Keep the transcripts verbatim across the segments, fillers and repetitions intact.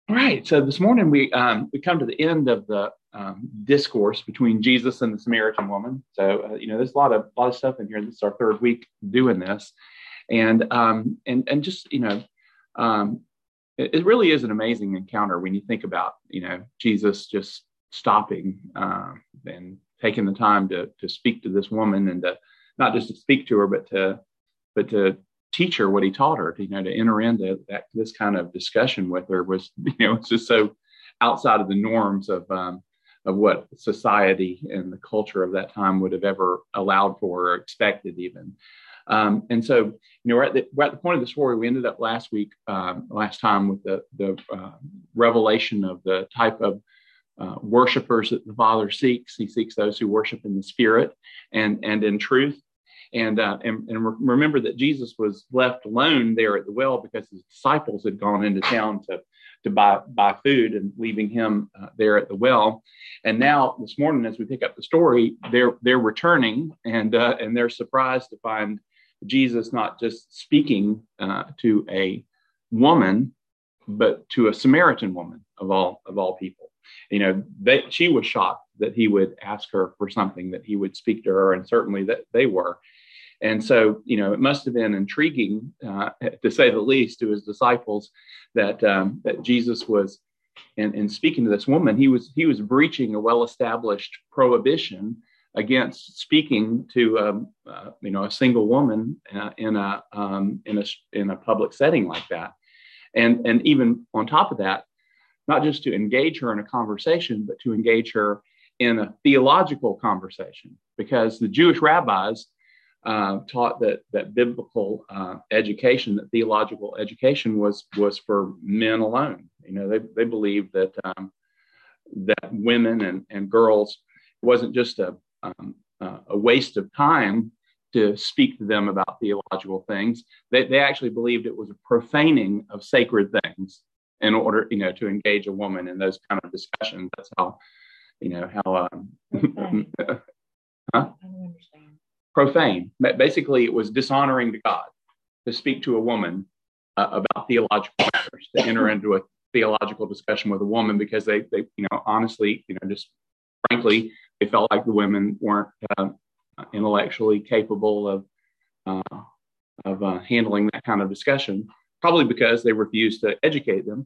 All right. So this morning we um, we come to the end of the um, discourse between Jesus and the Samaritan woman. So uh, you know, there's a lot of a lot of stuff in here. This is our third week doing this, and um, and and just you know, um, it, it really is an amazing encounter when you think about you know Jesus just stopping uh, and taking the time to to speak to this woman, and to not just to speak to her, but to but to teach her what he taught her. To, you know, to enter into that this kind of discussion with her was, you know, it's just so outside of the norms of um, of what society and the culture of that time would have ever allowed for or expected, even. Um, and so, you know, we're at, the, we're at the point of the story. We ended up last week, um, last time, with the the uh, revelation of the type of uh, worshipers that the Father seeks. He seeks those who worship in the Spirit and and in truth. And, uh, and and remember that Jesus was left alone there at the well because his disciples had gone into town to to buy buy food, and leaving him uh, there at the well. And now this morning, as we pick up the story, they're they're returning, and uh, and they're surprised to find Jesus not just speaking uh, to a woman, but to a Samaritan woman of all of all people. You know, they, she was shocked that he would ask her for something, that he would speak to her, and certainly that they were. And so, you know, it must have been intriguing, uh, to say the least, to his disciples that um, that Jesus was, in, in speaking to this woman, he was he was breaching a well-established prohibition against speaking to um, uh, you know a single woman uh, in a um, in a in a public setting like that, and and even on top of that, not just to engage her in a conversation, but to engage her in a theological conversation, because the Jewish rabbis Uh, taught that that biblical uh, education, that theological education was was for men alone. You know, they they believed that um, that women and, and girls, it wasn't just a um, uh, a waste of time to speak to them about theological things. They they actually believed it was a profaning of sacred things in order, you know, to engage a woman in those kind of discussions. That's how, you know, how. Um, huh? I don't understand. Profane. Basically, it was dishonoring to God to speak to a woman uh, about theological matters, to enter into a theological discussion with a woman, because they, they, you know, honestly, you know, just frankly, they felt like the women weren't uh, intellectually capable of uh, of uh, handling that kind of discussion. Probably because they refused to educate them.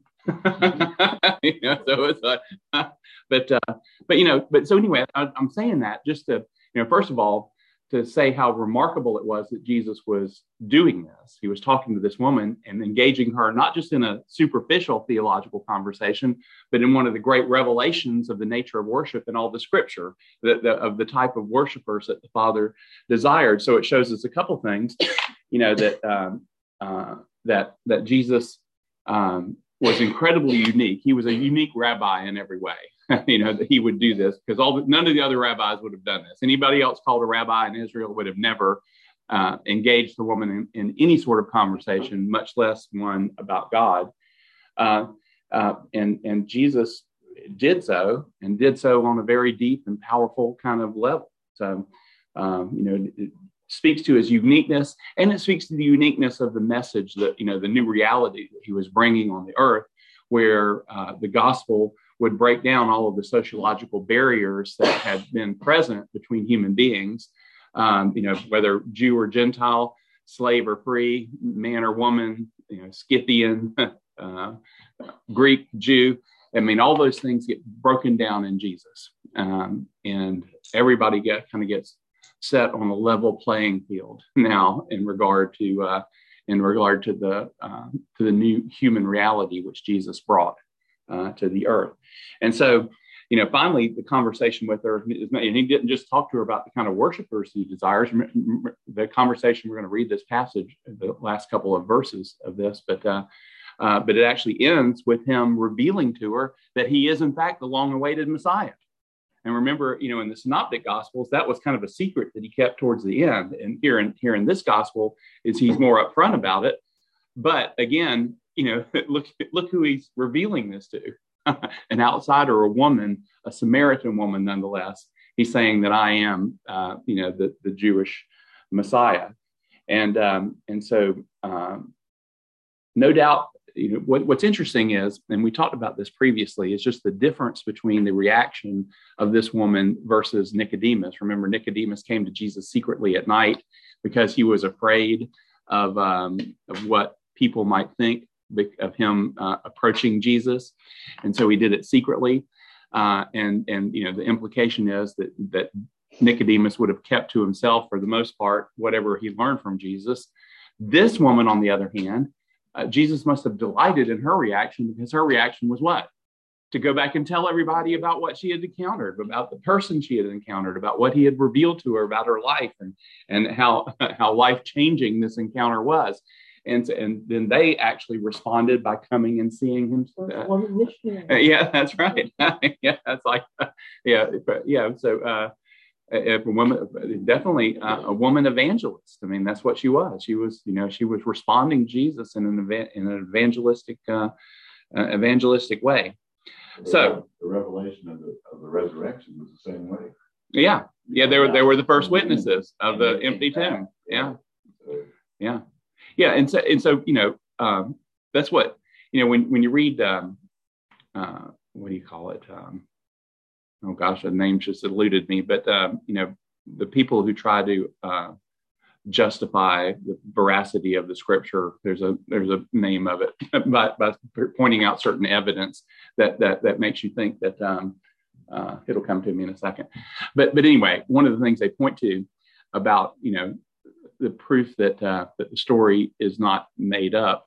you know, so it's like, uh, but uh, but you know, but so anyway, I, I'm saying that just to, you know, first of all, to say how remarkable it was that Jesus was doing this. He was talking to this woman and engaging her, not just in a superficial theological conversation, but in one of the great revelations of the nature of worship in all the scripture, the, the, of the type of worshipers that the Father desired. So it shows us a couple things, you know, that um, uh, that that Jesus um, was incredibly unique. He was a unique rabbi in every way. You know, that he would do this, because all the, none of the other rabbis would have done this. Anybody else called a rabbi in Israel would have never uh, engaged the woman in, in any sort of conversation, much less one about God. Uh, uh, and and Jesus did so, and did so on a very deep and powerful kind of level. So, um, you know, it speaks to his uniqueness, and it speaks to the uniqueness of the message, that, you know, the new reality that he was bringing on the earth, where uh, the gospel would break down all of the sociological barriers that had been present between human beings, um, you know, whether Jew or Gentile, slave or free, man or woman, you know, Scythian, uh, Greek, Jew. I mean, all those things get broken down in Jesus, um, and everybody get kind of gets set on a level playing field now in regard to uh, in regard to the uh, to the new human reality which Jesus brought Uh, to the earth. And so, you know, finally, the conversation with her, and he didn't just talk to her about the kind of worshipers he desires. The conversation, we're going to read this passage, the last couple of verses of this, but uh, uh, but it actually ends with him revealing to her that he is, in fact, the long-awaited Messiah. And remember, you know, in the Synoptic Gospels, that was kind of a secret that he kept towards the end. And here in here in this gospel, is he's more upfront about it. But again, you know, look, look who he's revealing this to, an outsider, a woman, a Samaritan woman, nonetheless. He's saying that I am, uh, you know, the, the Jewish Messiah. And, um, and so um, no doubt you know, what, what's interesting is, and we talked about this previously, is just the difference between the reaction of this woman versus Nicodemus. Remember, Nicodemus came to Jesus secretly at night because he was afraid of, um, of what people might think of him uh, approaching Jesus. And so he did it secretly. Uh, and, and, you know, the implication is that, that Nicodemus would have kept to himself, for the most part, whatever he learned from Jesus. This woman, on the other hand, uh, Jesus must have delighted in her reaction, because her reaction was what? To go back and tell everybody about what she had encountered, about the person she had encountered, about what he had revealed to her about her life, and, and how, how life-changing this encounter was. And, and then they actually responded by coming and seeing him. Uh, yeah, that's right. Yeah, that's like, uh, yeah, yeah. So, uh, a woman, definitely uh, a woman evangelist. I mean, that's what she was. She was, you know, she was responding to Jesus in an eva- in an evangelistic, uh, uh, evangelistic way. The, so the revelation of the of the resurrection was the same way. Yeah, yeah. They were they were the first witnesses of the empty tomb. Yeah, yeah. Yeah, and so and so, you know, um, that's what, you know, when when you read, um, uh, what do you call it? Um, oh gosh, the name just eluded me. But um, you know, the people who try to uh, justify the veracity of the Scripture, there's a there's a name of it, by, by pointing out certain evidence that that that makes you think that um, uh, it'll come to me in a second. But but anyway, one of the things they point to about, you know, the proof that uh, that the story is not made up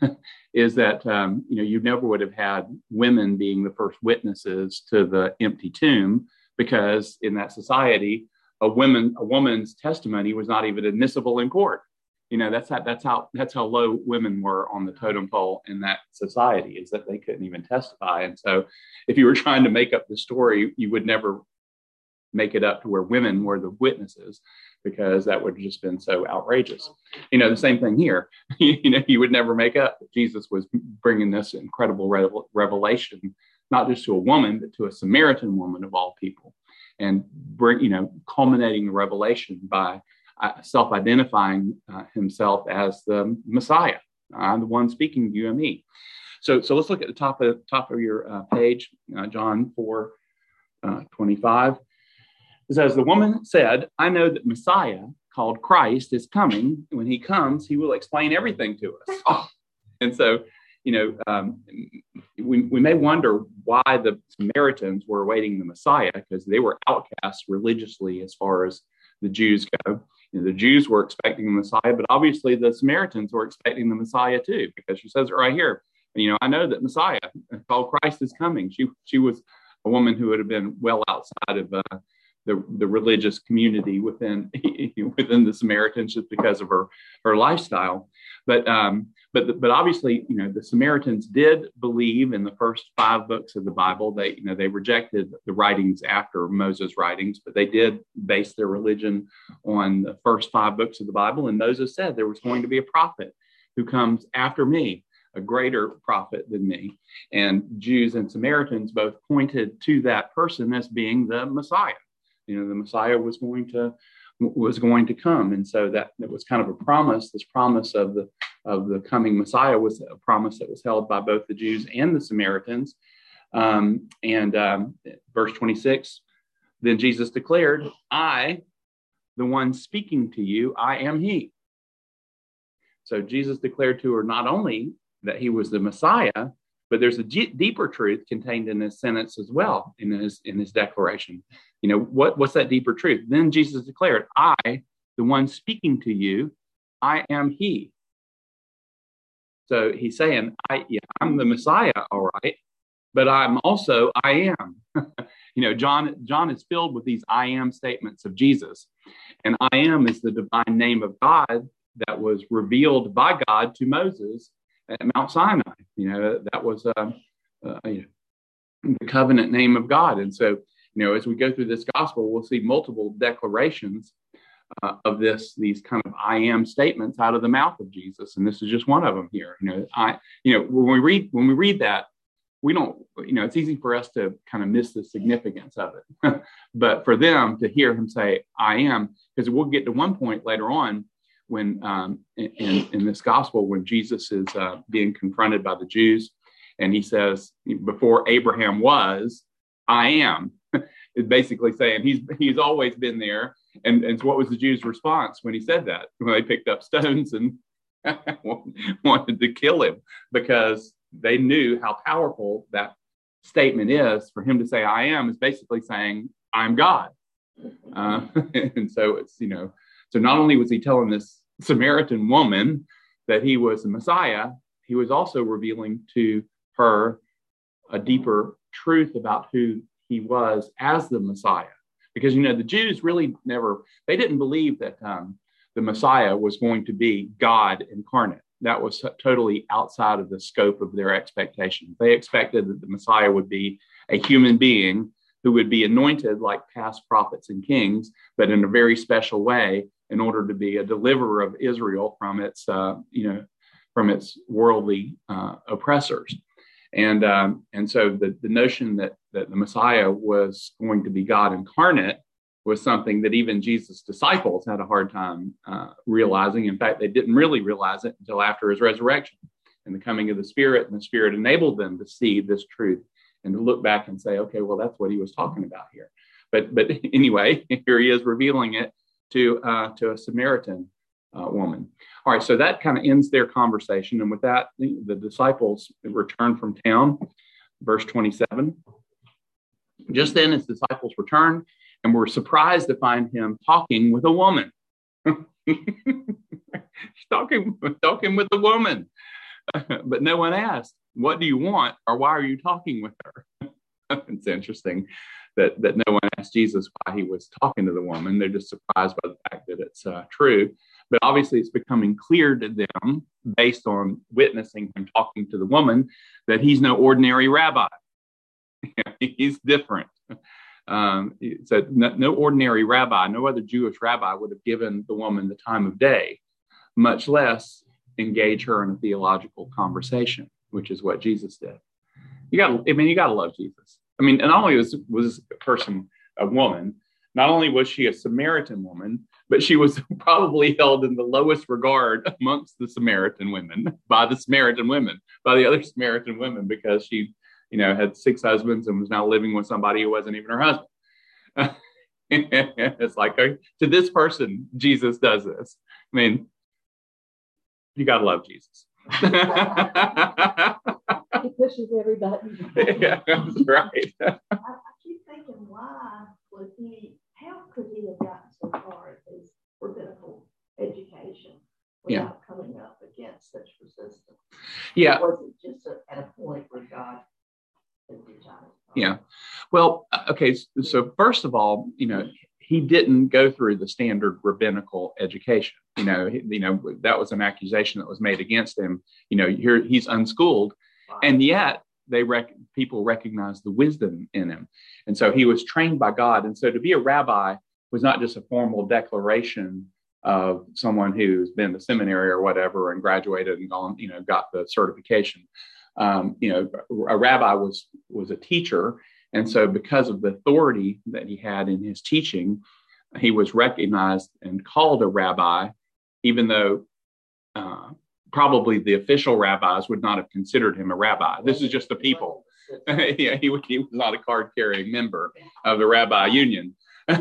is that, um, you know, you never would have had women being the first witnesses to the empty tomb, because in that society, a woman a woman's testimony was not even admissible in court. You know, that's how that's how that's how low women were on the totem pole in that society, is that they couldn't even testify. And so, if you were trying to make up the story, you would never make it up to where women were the witnesses, because that would have just been so outrageous. You know, the same thing here. You know, you would never make up that Jesus was bringing this incredible revel- revelation, not just to a woman, but to a Samaritan woman of all people, and bring, you know, culminating the revelation by uh, self-identifying uh, himself as the Messiah. I'm the one speaking to you and me. So, so let's look at the top of top of your uh, page, uh, John four twenty-five. It says, the woman said, I know that Messiah, called Christ, is coming. When he comes, he will explain everything to us. Oh. And so, you know, um, we, we may wonder why the Samaritans were awaiting the Messiah, because they were outcasts religiously as far as the Jews go. You know, the Jews were expecting the Messiah, but obviously the Samaritans were expecting the Messiah too, because she says it right here. You know, I know that Messiah, called Christ, is coming. She she was a woman who would have been well outside of uh, the the religious community within within the Samaritans, just because of her her lifestyle. But um, but but obviously, you know, the Samaritans did believe in the first five books of the Bible. They you know they rejected the writings after Moses' writings, but they did base their religion on the first five books of the Bible. And Moses said there was going to be a prophet who comes after me, a greater prophet than me. And Jews and Samaritans both pointed to that person as being the Messiah. You know, the Messiah was going to was going to come, and so that, that was kind of a promise. This promise of the of the coming Messiah was a promise that was held by both the Jews and the Samaritans. Um, and um, verse twenty-six, then Jesus declared, "I, the one speaking to you, I am He." So Jesus declared to her not only that He was the Messiah, but there's a g- deeper truth contained in this sentence as well, in his in his declaration. You know, what, what's that deeper truth? Then Jesus declared, I, the one speaking to you, I am He. So he's saying, I, yeah, I'm the Messiah, all right, but I'm also I am. You know, John, John is filled with these I am statements of Jesus. And I am is the divine name of God that was revealed by God to Moses at Mount Sinai. You know, that was uh, uh, you know, the covenant name of God. And so, you know, as we go through this gospel, we'll see multiple declarations uh, of this, these kind of I am statements out of the mouth of Jesus. And this is just one of them here. You know, I, you know, when we read, when we read that, we don't, you know, it's easy for us to kind of miss the significance of it. But for them to hear him say, I am, because we'll get to one point later on when um, in, in this gospel, when Jesus is uh, being confronted by the Jews, and he says, before Abraham was, I am. It's basically saying he's he's always been there. And, and so what was the Jews' response when he said that? When they picked up stones and wanted to kill him, because they knew how powerful that statement is. For him to say I am is basically saying I'm God. Uh, and so it's, you know, so not only was he telling this Samaritan woman that he was the Messiah, he was also revealing to her a deeper truth about who he was as the Messiah. Because, you know, the Jews really never, they didn't believe that um, the Messiah was going to be God incarnate. That was totally outside of the scope of their expectations. They expected that the Messiah would be a human being who would be anointed like past prophets and kings, but in a very special way in order to be a deliverer of Israel from its, uh, you know, from its worldly uh, oppressors. And um, and so the, the notion that, that the Messiah was going to be God incarnate was something that even Jesus' disciples had a hard time uh, realizing. In fact, they didn't really realize it until after his resurrection and the coming of the Spirit, and the Spirit enabled them to see this truth and to look back and say, okay, well, that's what he was talking about here. But but anyway, here he is revealing it to uh, to a Samaritan uh, woman. All right, so that kind of ends their conversation. And with that, the, the disciples returned from town, verse twenty-seven. Just then his disciples returned and were surprised to find him talking with a woman. talking, talking with a woman. But no one asked, what do you want, or why are you talking with her? It's interesting that, that no one asked Jesus why he was talking to the woman. They're just surprised by the fact that it's uh, true. But obviously it's becoming clear to them, based on witnessing him talking to the woman, that he's no ordinary rabbi. He's different. Um, so no, no ordinary rabbi, no other Jewish rabbi would have given the woman the time of day, much less engage her in a theological conversation, which is what Jesus did. You got, I mean, you got to love Jesus. I mean, and not only was was a person, a woman, not only was she a Samaritan woman, but she was probably held in the lowest regard amongst the Samaritan women by the Samaritan women, by the other Samaritan women, because she, you know, had six husbands and was now living with somebody who wasn't even her husband. It's like, to this person, Jesus does this. I mean, you got to love Jesus. He pushes every button. Yeah, that's right. I, I keep thinking, why would he, how could he have gotten so far in his rabbinical education without yeah. coming up against such resistance? Yeah. Or was it just a, at a point where God had decided? Yeah. Well, okay. So first of all, you know, he didn't go through the standard rabbinical education. You know, he, you know, that was an accusation that was made against him. You know, here he's unschooled, wow. And yet they rec- people recognized the wisdom in him. And so he was trained by God. And so to be a rabbi was not just a formal declaration of someone who's been to seminary or whatever and graduated and gone, you know, got the certification. Um, you know, a rabbi was was a teacher. And so because of the authority that he had in his teaching, he was recognized and called a rabbi, even though uh, probably the official rabbis would not have considered him a rabbi. This is just the people. Yeah, he, he was not a card-carrying member of the rabbi union. He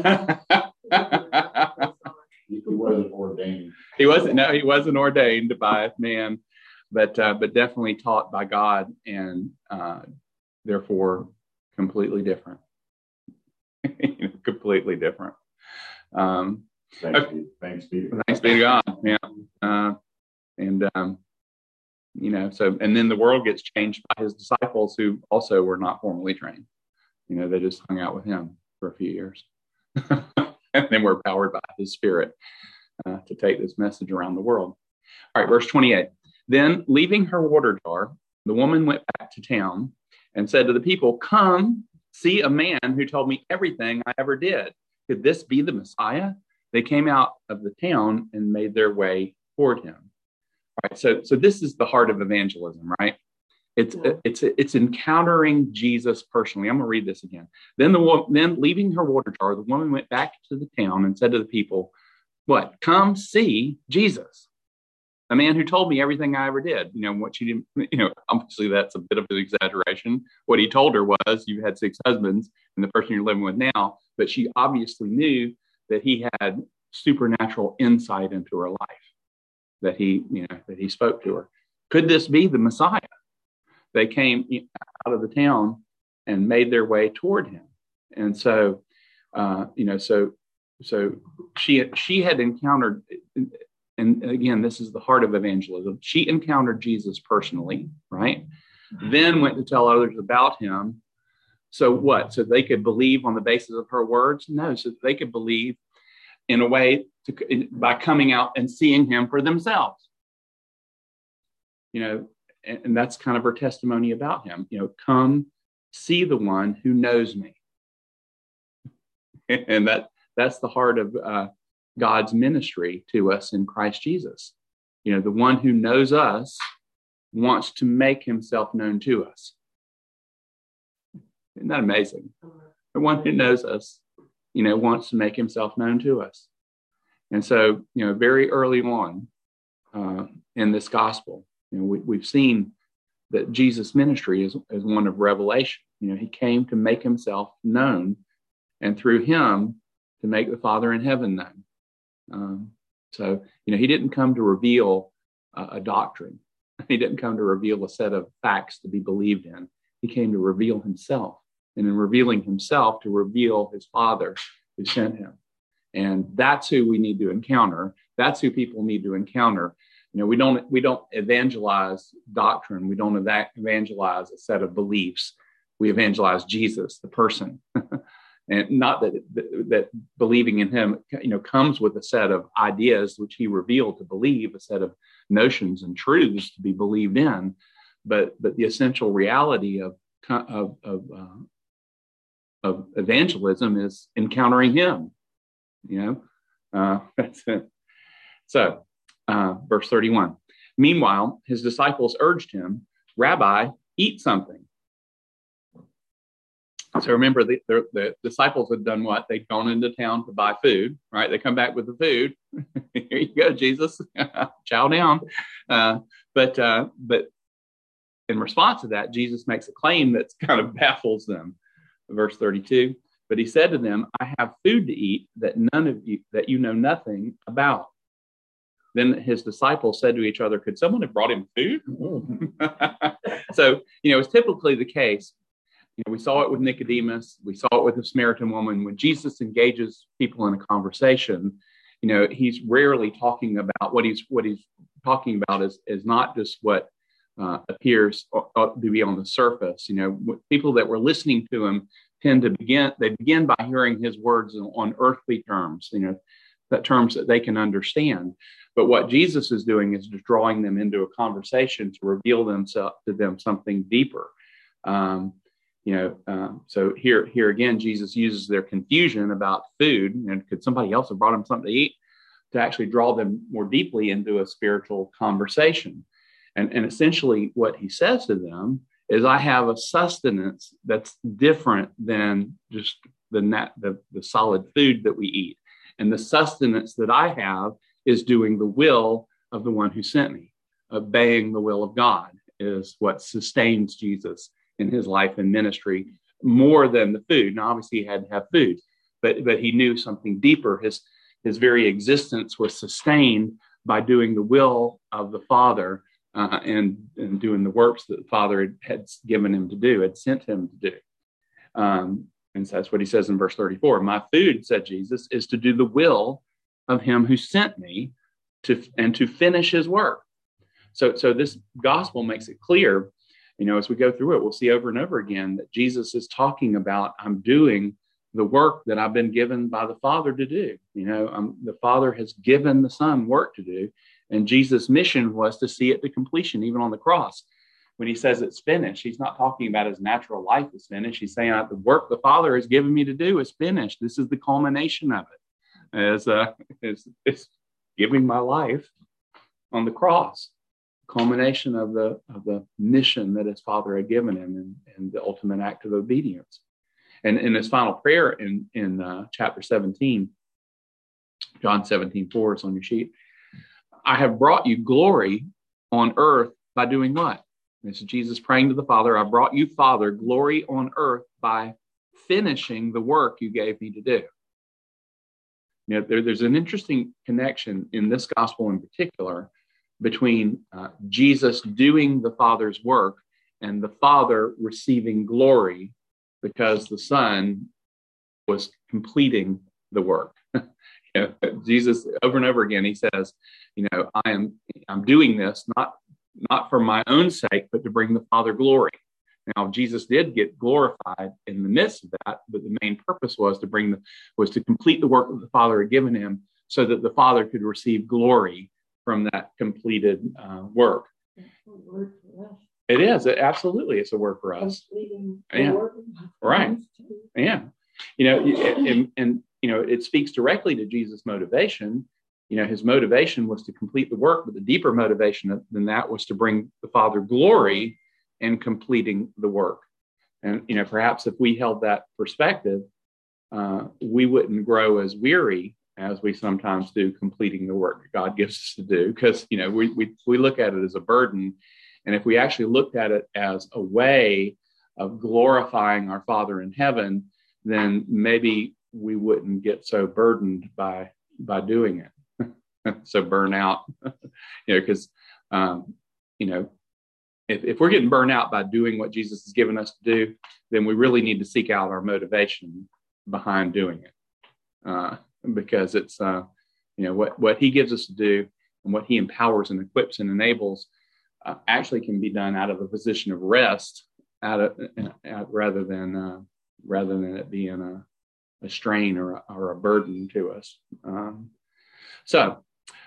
wasn't ordained. He wasn't. No, he wasn't ordained by man, but uh, but definitely taught by God, and uh, therefore completely different. Completely different. Um, thanks, okay. be, thanks be to God. Thanks be to God. Yeah. Uh, and um, you know, so and then the world gets changed by his disciples, who also were not formally trained. You know, they just hung out with him for a few years. And then we're powered by his Spirit uh, to take this message around the world. All right, verse twenty-eight. Then, leaving her water jar, the woman went back to town and said to the people, "Come, see a man who told me everything I ever did. Could this be the Messiah?" They came out of the town and made their way toward him. All right, so, so this is the heart of evangelism, right? It's yeah. it's it's encountering Jesus personally. I'm going to read this again. Then the then leaving her water jar, the woman went back to the town and said to the people, what? Come see Jesus, a man who told me everything I ever did. You know, what she didn't, you know, obviously that's a bit of an exaggeration. What he told her was, you've had six husbands and the person you're living with now, but she obviously knew that he had supernatural insight into her life, that he, you know, that he spoke to her. Could this be the Messiah? They came out of the town and made their way toward him. And so, uh, you know, so, so she, she had encountered, and again, this is the heart of evangelism. She encountered Jesus personally, right? Then went to tell others about him. So what? So they could believe on the basis of her words? No, so they could believe in a way to, by coming out and seeing him for themselves. You know, and, and that's kind of her testimony about him. You know, come see the one who knows me. And that that's the heart of uh, God's ministry to us in Christ Jesus. You know, the one who knows us wants to make himself known to us. Isn't that amazing? The one who knows us, you know, wants to make himself known to us. And so, you know, very early on uh, in this gospel, you know, we, we've seen that Jesus' ministry is, is one of revelation. You know, he came to make himself known, and through him to make the Father in heaven known. Um, so, you know, he didn't come to reveal uh, a doctrine. He didn't come to reveal a set of facts to be believed in. He came to reveal himself, and in revealing himself, to reveal his Father who sent him. And that's who we need to encounter. That's who people need to encounter. You know, we don't we don't evangelize doctrine. We don't eva- evangelize a set of beliefs. We evangelize Jesus, the person. And not that, that that believing in him, you know, comes with a set of ideas which he revealed to believe, a set of notions and truths to be believed in, but but the essential reality of of of, uh, of evangelism is encountering him. You know, uh, that's it. So, uh, verse thirty-one. Meanwhile, his disciples urged him, "Rabbi, eat something." So remember, the, the, the disciples had done what? They'd gone into town to buy food, right? They come back with the food. Here you go, Jesus. Chow down. Uh, but uh, but in response to that, Jesus makes a claim that kind of baffles them. Verse thirty-two. But he said to them, "I have food to eat that none of you, that you know nothing about." Then his disciples said to each other, "Could someone have brought him food?" So, you know, it's typically the case. You know, we saw it with Nicodemus. We saw it with the Samaritan woman. When Jesus engages people in a conversation, you know, he's rarely talking about what he's what he's talking about is is not just what uh, appears to be on the surface. You know, people that were listening to him tend to begin. They begin by hearing his words on earthly terms. You know, that terms that they can understand. But what Jesus is doing is just drawing them into a conversation to reveal themselves to them something deeper. Um, You know, um, so here, here again, Jesus uses their confusion about food, and could somebody else have brought them something to eat, to actually draw them more deeply into a spiritual conversation. And, and essentially what he says to them is, I have a sustenance that's different than just the, nat- the, the solid food that we eat. And the sustenance that I have is doing the will of the one who sent me. Obeying the will of God is what sustains Jesus in his life and ministry more than the food. Now, obviously he had to have food, but, but he knew something deeper. His, his very existence was sustained by doing the will of the Father uh, and, and doing the works that the Father had, had given him to do, had sent him to do. Um, and so that's what he says in verse thirty-four. My food, said Jesus, is to do the will of him who sent me to and to finish his work. So, so this gospel makes it clear. You know, as we go through it, we'll see over and over again that Jesus is talking about, I'm doing the work that I've been given by the Father to do. You know, um, the Father has given the Son work to do. And Jesus' mission was to see it to completion, even on the cross. When he says it's finished, he's not talking about his natural life is finished. He's saying the work the Father has given me to do is finished. This is the culmination of it. As uh, it's, it's giving my life on the cross. Culmination of the of the mission that his Father had given him, and, and the ultimate act of obedience. And in his final prayer in in uh, chapter seventeen, John seventeen four is on your sheet. I have brought you glory on earth by doing what? This is Jesus praying to the Father. I brought you, Father, glory on earth by finishing the work you gave me to do. You know, there, there's an interesting connection in this gospel in particular between uh, Jesus doing the Father's work and the Father receiving glory because the Son was completing the work. You know, Jesus, over and over again, he says, you know, I am I'm doing this not not for my own sake, but to bring the Father glory. Now, Jesus did get glorified in the midst of that, but the main purpose was to bring the was to complete the work that the Father had given him, so that the Father could receive glory from that completed uh, work. It is it, absolutely, it's a word for us. Yeah, right. Yeah, you know, and, and you know, it speaks directly to Jesus' motivation. You know, his motivation was to complete the work, but the deeper motivation than that was to bring the Father glory in completing the work. And, you know, perhaps if we held that perspective, uh, we wouldn't grow as weary as we sometimes do completing the work that God gives us to do. Because, you know, we, we, we look at it as a burden. And if we actually looked at it as a way of glorifying our Father in heaven, then maybe we wouldn't get so burdened by, by doing it. So burn out, you know, because, um, you know, if, if we're getting burned out by doing what Jesus has given us to do, then we really need to seek out our motivation behind doing it. Uh, because it's, uh, you know, what, what he gives us to do and what he empowers and equips and enables uh, actually can be done out of a position of rest out of, uh, rather than, uh, rather than it being a, a strain or a, or a burden to us. Um, so,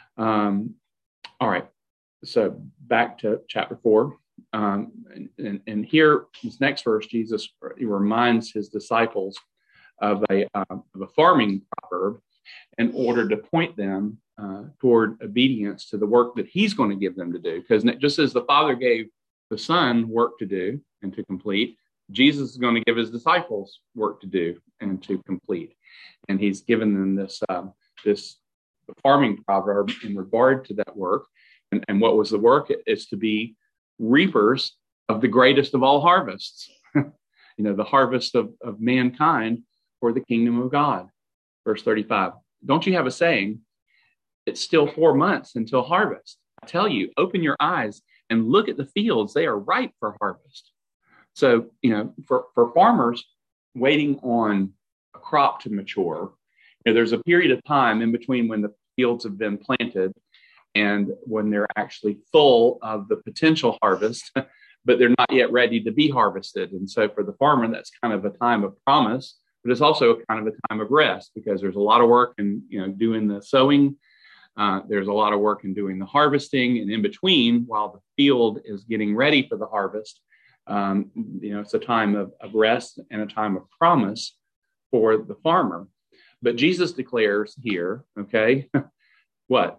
Um, all right. So back to chapter four. Um, and, and here, this next verse, Jesus he reminds his disciples of a, uh, of a farming proverb in order to point them uh, toward obedience to the work that he's going to give them to do. Because just as the Father gave the Son work to do and to complete, Jesus is going to give his disciples work to do and to complete. And he's given them this, uh, this farming proverb in regard to that work. And, and what was the work? It's to be reapers of the greatest of all harvests, you know, the harvest of, of mankind for the kingdom of God. Verse thirty-five, don't you have a saying, it's still four months until harvest? I tell you, open your eyes and look at the fields. They are ripe for harvest. So, you know, for, for farmers waiting on a crop to mature, you know, there's a period of time in between when the fields have been planted and when they're actually full of the potential harvest, but they're not yet ready to be harvested. And so for the farmer, that's kind of a time of promise, but it's also kind of a time of rest because there's a lot of work in, you know, doing the sowing. Uh, there's a lot of work in doing the harvesting, and in between, while the field is getting ready for the harvest, um, you know, it's a time of, of rest and a time of promise for the farmer. But Jesus declares here, okay, what?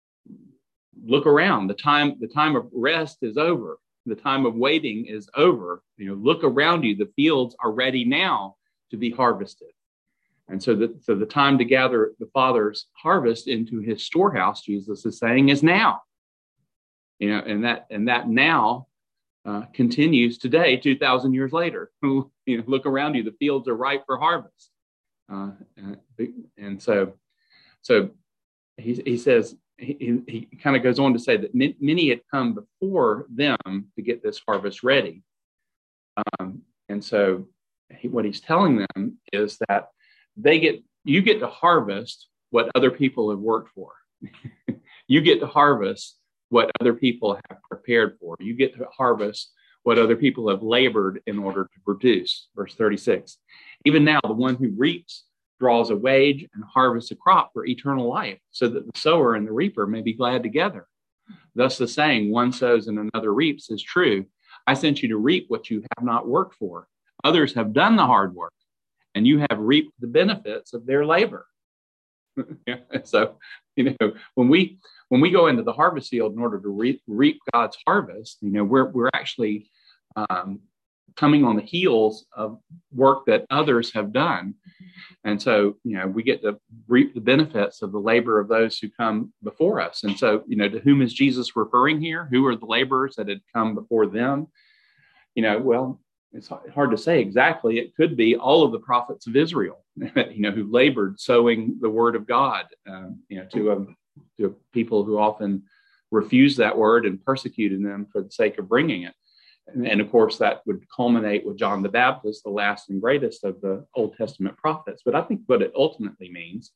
Look around. The time, the time of rest is over. The time of waiting is over. You know, look around you. The fields are ready now to be harvested. And so the, so the time to gather the Father's harvest into his storehouse, Jesus is saying, is now. You know, and that and that now uh, continues today, two thousand years later. You know, look around you. The fields are ripe for harvest. Uh, and, and so, so he he says he he kind of goes on to say that many had come before them to get this harvest ready. Um, and so, he, what he's telling them is that they get, you get to harvest what other people have worked for. You get to harvest what other people have prepared for. You get to harvest what other people have labored in order to produce. Verse thirty-six, even now the one who reaps draws a wage and harvests a crop for eternal life, so that the sower and the reaper may be glad together. Thus the saying, one sows and another reaps, is true. I sent you to reap what you have not worked for. Others have done the hard work, and you have reaped the benefits of their labor. Yeah, so, you know, when we when we go into the harvest field in order to reap, reap God's harvest, you know, we're we're actually um, coming on the heels of work that others have done. And so, you know, we get to reap the benefits of the labor of those who come before us. And so, you know, to whom is Jesus referring here? Who are the laborers that had come before them? You know, well, it's hard to say exactly. It could be all of the prophets of Israel, you know, who labored sowing the word of God, um, you know, to, um, to people who often refused that word and persecuted them for the sake of bringing it. And, and of course, that would culminate with John the Baptist, the last and greatest of the Old Testament prophets. But I think what it ultimately means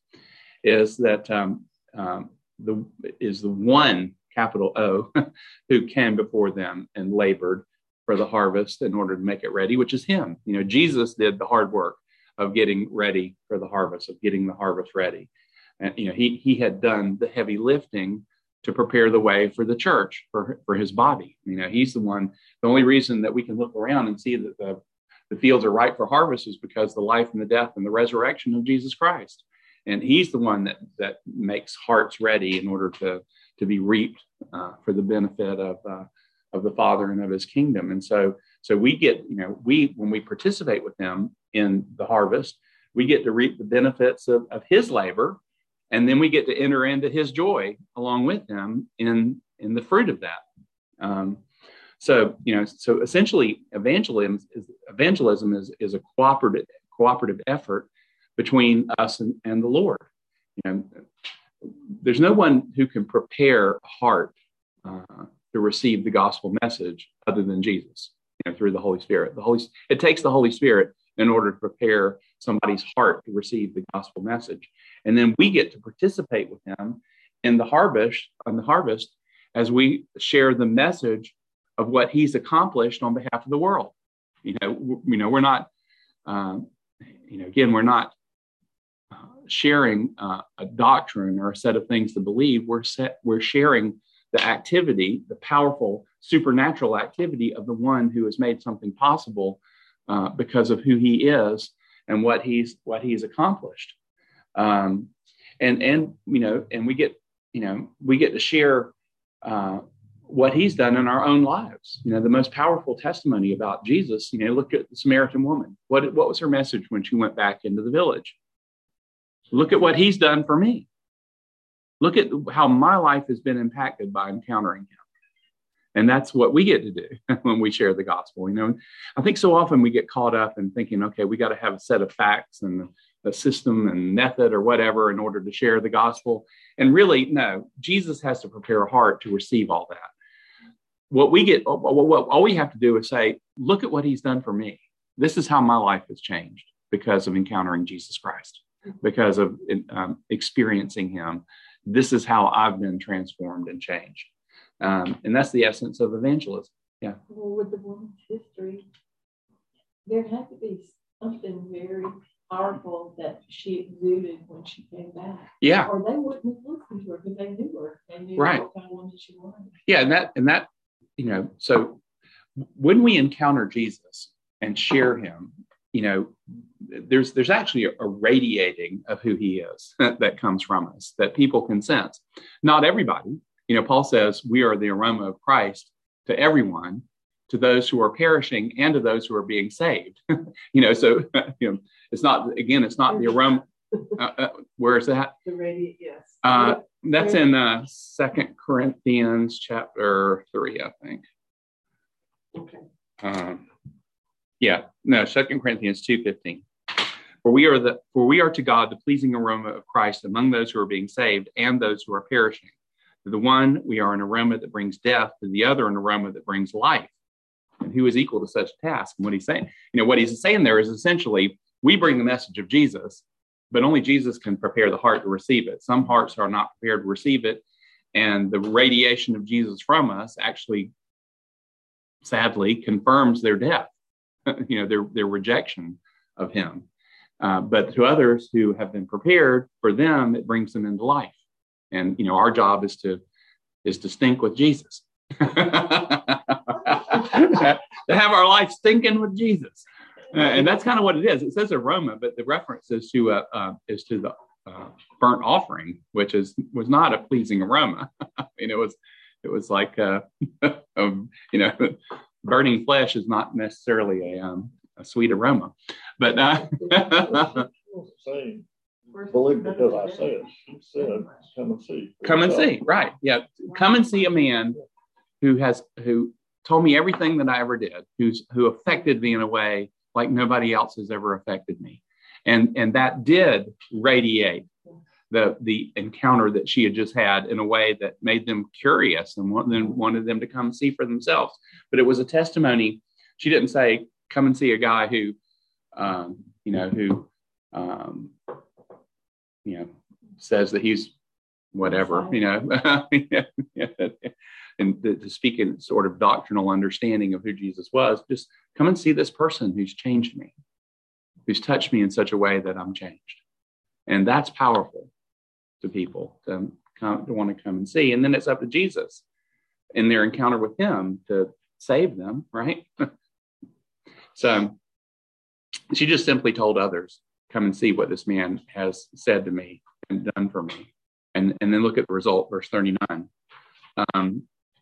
is that um, um, the is the one, capital O, who came before them and labored for the harvest in order to make it ready, which is him. You know, Jesus did the hard work of getting ready for the harvest, of getting the harvest ready. And, you know, he he had done the heavy lifting to prepare the way for the church, for, for his body. You know, he's the one, the only reason that we can look around and see that the, the fields are ripe for harvest is because the life and the death and the resurrection of Jesus Christ. And he's the one that that makes hearts ready in order to, to be reaped uh, for the benefit of uh, of the Father and of his kingdom. And so, so we get, you know, we, when we participate with him in the harvest, we get to reap the benefits of, of his labor. And then we get to enter into his joy along with him in, in the fruit of that. Um, so, you know, so essentially evangelism is, evangelism is, is a cooperative, cooperative effort between us and, and the Lord. You know, there's no one who can prepare a heart uh, to receive the gospel message other than Jesus, you know, through the Holy Spirit. The Holy, it takes the Holy Spirit in order to prepare somebody's heart to receive the gospel message. And then we get to participate with him in the harvest, on the harvest, as we share the message of what he's accomplished on behalf of the world. You know, w- you know, we're not, um, you know, again, we're not uh, sharing uh, a doctrine or a set of things to believe. We're set, we're sharing the activity, the powerful supernatural activity of the one who has made something possible uh, because of who he is and what he's what he's accomplished. Um, and and you know, and we get you know we get to share uh, what he's done in our own lives. You know, the most powerful testimony about Jesus. You know, look at the Samaritan woman. What what was her message when she went back into the village? Look at what he's done for me. Look at how my life has been impacted by encountering him. And that's what we get to do when we share the gospel. You know, I think so often we get caught up in thinking, okay, we got to have a set of facts and a system and method or whatever in order to share the gospel. And really, no, Jesus has to prepare a heart to receive all that. What we get, what all we have to do is say, look at what he's done for me. This is how my life has changed because of encountering Jesus Christ, because of um, experiencing him. This is how I've been transformed and changed. Um, and that's the essence of evangelism. Yeah. Well, with the woman's history, there had to be something very powerful that she exuded when she came back. Yeah. Or they wouldn't have listened to her because they knew her. They knew right. what kind of woman she was. Yeah, and that and that, you know, so when we encounter Jesus and share him, you know, there's there's actually a, a radiating of who he is that comes from us that people can sense. Not everybody. You know, Paul says we are the aroma of Christ to everyone, to those who are perishing and to those who are being saved. you know, so, you know, it's not, again, it's not the aroma. Uh, uh, where is that? The radiate, yes. Uh, that's in uh, Second Corinthians chapter three, I think. Okay. Um, yeah, no, Second Corinthians two fifteen. For we are the for we are to God the pleasing aroma of Christ among those who are being saved and those who are perishing. To the one, we are an aroma that brings death. To the other, an aroma that brings life. And who is equal to such a task? And what he's saying, you know, what he's saying there is essentially, we bring the message of Jesus, but only Jesus can prepare the heart to receive it. Some hearts are not prepared to receive it. And the radiation of Jesus from us actually, sadly, confirms their death, you know, their, their rejection of him. Uh, but to others who have been prepared, for them, it brings them into life. And, you know, our job is to is to stink with Jesus. To have our life stinking with Jesus. Uh, and that's kind of what it is. It says aroma, but the reference is to uh, uh, is to the uh, burnt offering, which is was not a pleasing aroma. I mean, it was it was like uh, um, you know, burning flesh is not necessarily a um, a sweet aroma, but uh, saying, believe because I said, she said, come and see. Come and see, right. Yeah. Come and see a man who has, who told me everything that I ever did, who's, who affected me in a way like nobody else has ever affected me. And, and that did radiate the, the encounter that she had just had in a way that made them curious and then wanted them to come and see for themselves. But it was a testimony. She didn't say, come and see a guy who, um, you know, who, um, you know, says that he's whatever, you know, and to, to speak in sort of doctrinal understanding of who Jesus was, just come and see this person who's changed me, who's touched me in such a way that I'm changed. And that's powerful to people to, come, to want to come and see. And then it's up to Jesus in their encounter with him to save them, right? So she just simply told others, come and see what this man has said to me and done for me. And, and then look at the result, verse thirty-nine. Um,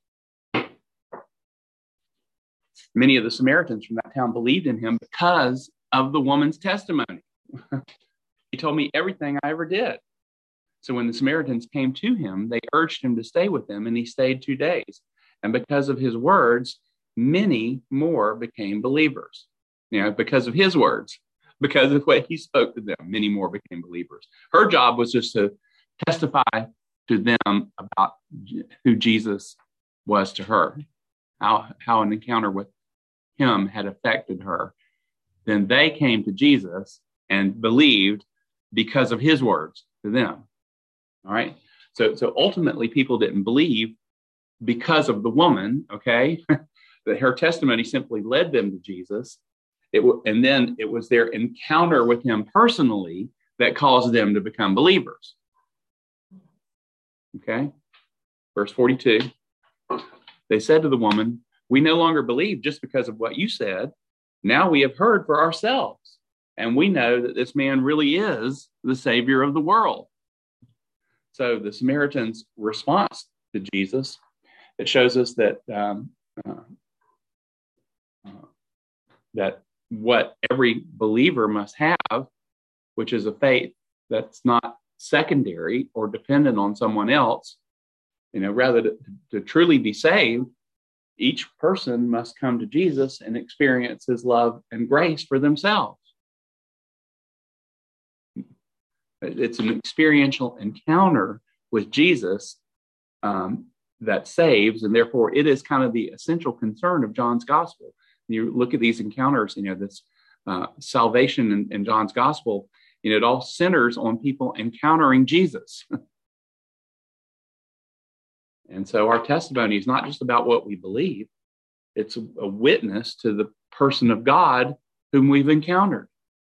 many of the Samaritans from that town believed in him because of the woman's testimony. He told me everything I ever did. So when the Samaritans came to him, they urged him to stay with them, and he stayed two days. And because of his words, many more became believers. You know, because of his words, because of the way he spoke to them, many more became believers. Her job was just to testify to them about who Jesus was to her, how, how an encounter with him had affected her. Then they came to Jesus and believed because of his words to them. All right. So, so ultimately, people didn't believe because of the woman, okay, that her testimony simply led them to Jesus. It w- and then it was their encounter with him personally that caused them to become believers. Okay. Verse forty-two, they said to the woman, we no longer believe just because of what you said. Now we have heard for ourselves, and we know that this man really is the Savior of the world. So the Samaritans' response to Jesus, it shows us that um, uh, uh, that what every believer must have, which is a faith that's not secondary or dependent on someone else, you know, rather to, to truly be saved, each person must come to Jesus and experience his love and grace for themselves. It's an experiential encounter with Jesus um, that saves, and therefore it is kind of the essential concern of John's gospel. You look at these encounters, you know, this uh, salvation in, in John's gospel, you know, it all centers on people encountering Jesus. And so our testimony is not just about what we believe. It's a, a witness to the person of God whom we've encountered.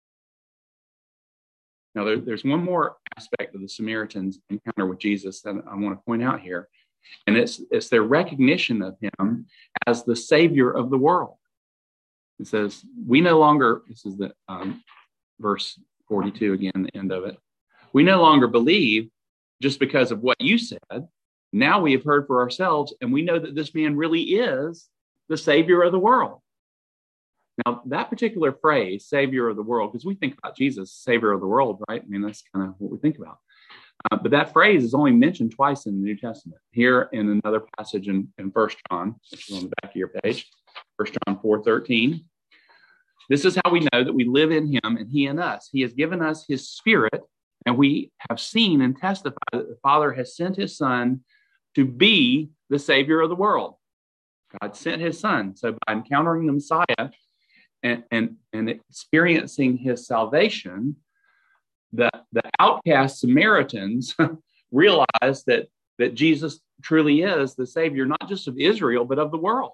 Now, there, there's one more aspect of the Samaritans' encounter with Jesus that I want to point out here, and it's, it's their recognition of him as the Savior of the world. It says, we no longer, this is the um, verse forty-two again, the end of it. We no longer believe just because of what you said. Now we have heard for ourselves, and we know that this man really is the Savior of the world. Now, that particular phrase, Savior of the world, because we think about Jesus, Savior of the world, right? I mean, that's kind of what we think about. Uh, but that phrase is only mentioned twice in the New Testament. Here in another passage in, in First John, which is on the back of your page, First John four thirteen. This is how we know that we live in him and he in us. He has given us his Spirit, and we have seen and testified that the Father has sent his Son to be the Savior of the world. God sent his Son. So by encountering the Messiah and, and, and experiencing his salvation, the, the outcast Samaritans realized that, that Jesus truly is the Savior, not just of Israel, but of the world.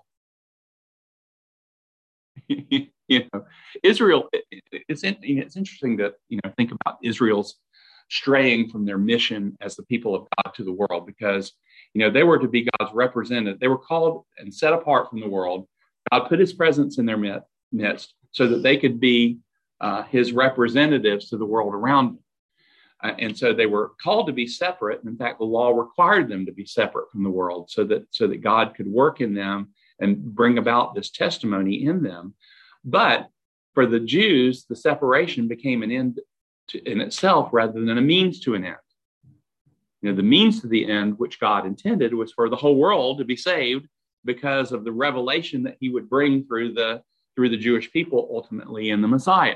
You know, Israel, it's, it's interesting to, you know, think about Israel's straying from their mission as the people of God to the world, because, you know, they were to be God's representative. They were called and set apart from the world. God put his presence in their midst so that they could be uh, his representatives to the world around them. Uh, and so they were called to be separate. And in fact, the law required them to be separate from the world so that, so that God could work in them and bring about this testimony in them. But for the Jews, the separation became an end to, in itself rather than a means to an end. You know, the means to the end, which God intended, was for the whole world to be saved because of the revelation that he would bring through the through the Jewish people ultimately in the Messiah.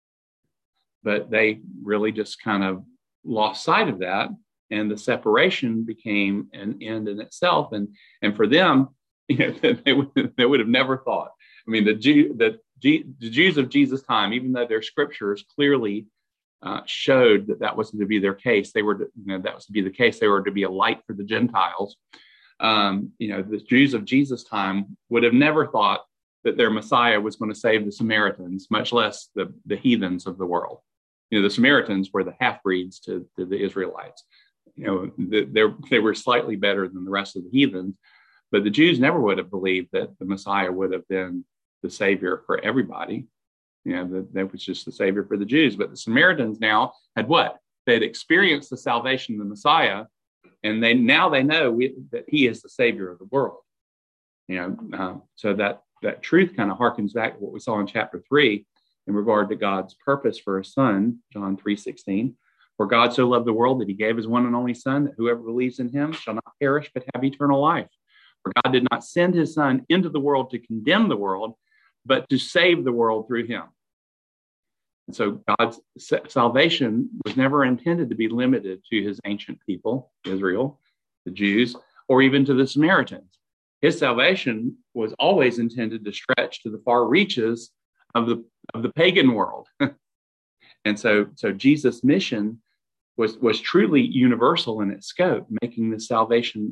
But they really just kind of lost sight of that, and the separation became an end in itself. And and for them, you know, they would they would have never thought. I mean, the Jew, the, the Jews of Jesus' time, even though their scriptures clearly uh, showed that that wasn't to be their case, they were, to, you know, that was to be the case. They were to be a light for the Gentiles. Um, you know, the Jews of Jesus' time would have never thought that their Messiah was going to save the Samaritans, much less the, the heathens of the world. You know, the Samaritans were the half-breeds to, to the Israelites. You know, the, they were slightly better than the rest of the heathens, but the Jews never would have believed that the Messiah would have been the savior for everybody. You know, that, that was just the savior for the Jews. But the Samaritans now had what? They had experienced the salvation of the Messiah, and they now they know we, that he is the savior of the world. You know, uh, so that that truth kind of harkens back to what we saw in chapter three in regard to God's purpose for his son, John three sixteen. For God so loved the world that he gave his one and only son, that whoever believes in him shall not perish but have eternal life. For God did not send his son into the world to condemn the world, but to save the world through him. And so God's salvation was never intended to be limited to his ancient people, Israel, the Jews, or even to the Samaritans. His salvation was always intended to stretch to the far reaches of the of the pagan world. And so, so Jesus' mission was, was truly universal in its scope, making the salvation